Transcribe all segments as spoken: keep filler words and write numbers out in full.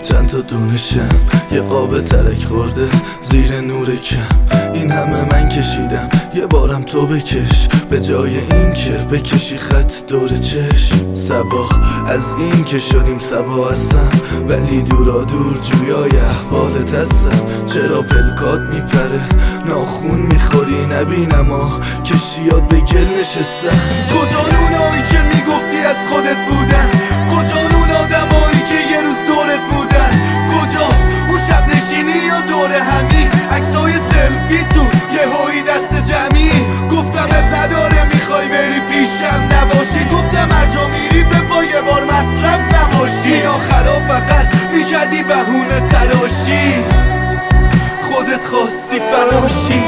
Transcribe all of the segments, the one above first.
چند تا دونشم یه قاب ترک خورده زیر نور کم. این همه من کشیدم یه بارم تو بکش، به جای این که بکشی خط دور چشم. سوا از این که شدیم سوا هستم، ولی دورا دور جویای احوالت هستم. چرا پلکات میپره ناخون میخوری نبینم آه کشیات به گل نشستم. کجا اونایی که میگفتی از خودت بودن؟ کجا اون آدمایی که یه روز دورت بودن؟ کجاست اون شب نشینی یا دور همی عکسای سلفی تو یه هایی دست جمعی؟ گفتم اب نداره میخوای بری پیشم نباشی، گفتم هر جا میری به پا یه بار مصرف نباشی. این آخرا فقط میکردی بهونه تراشی، خودت خواستی فناشی.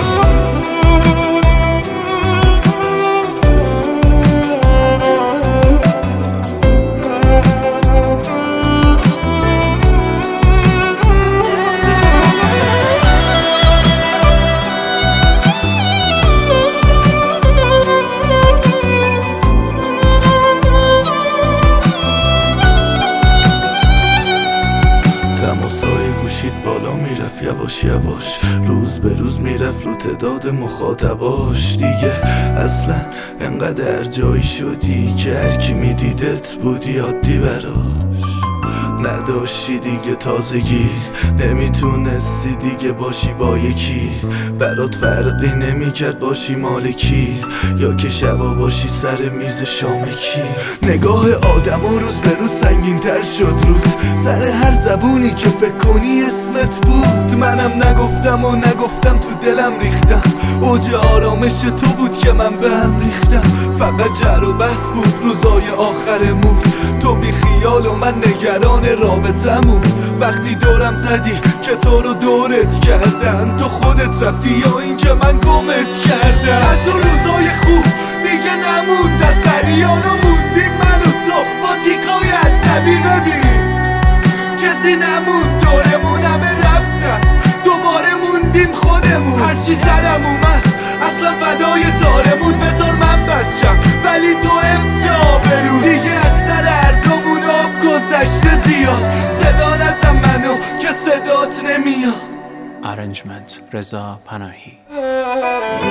تماسای گوشید بالا میرفت یواش یواش، روز به روز میرفت رو تعداد مخاطباش. دیگه اصلا انقدر جایی شدی که هرکی میدیدت بودی عادی براش. نداشتی دیگه تازگی، نمیتونستی دیگه باشی با یکی. برات فرقی نمیکرد باشی مالکی یا که شبا باشی سر میز شامکی. نگاه آدم و روز به روز سنگین تر شد رود، سر هر زبونی که فکر کنی اسمت بود. منم نگفتم و نگفتم تو دلم ریختم، اوج آرامش تو بود که من به هم ریختم. فقط جر و بحث بود روزای آخرمون، تو بی خیال و من نگران رابطمون. وقتی دورم زدی که تو رو دورت کردن، تو خودت رفتی یا این که من گمت کردم. از اون روزای خوب دیگه نموند اثریان و موندیم من و تو با تیکای عصبی. ببین کسی نموند دورمون، همه رفتن دوباره موندیم خودمون. هرچی سرم اومد اصلا فدای تارمون، بذار من بچم ولی تو حفظ آبرو. دیگه از سر هر دومون آب گذشته زیاد، صدا نزن منو که صدات نمیاد. Arrangement رضا پناهی.